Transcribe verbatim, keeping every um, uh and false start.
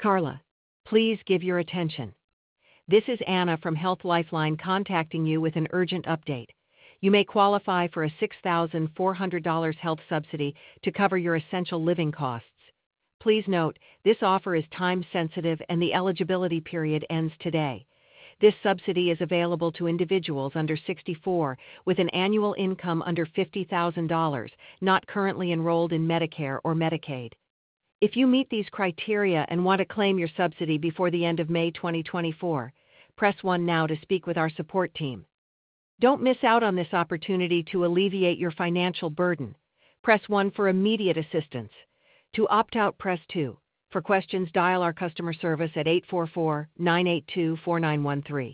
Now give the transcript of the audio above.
Carla, please give your attention. This is Anna from Health Lifeline contacting you with an urgent update. You may qualify for a six thousand four hundred dollars health subsidy to cover your essential living costs. Please note, this offer is time-sensitive and the eligibility period ends today. This subsidy is available to individuals under sixty-four with an annual income under fifty thousand dollars, not currently enrolled in Medicare or Medicaid. If you meet these criteria and want to claim your subsidy before the end of May twenty twenty-four, press one now to speak with our support team. Don't miss out on this opportunity to alleviate your financial burden. Press one for immediate assistance. To opt out, press two. For questions, dial our customer service at eight four four, nine eight two, four nine one three.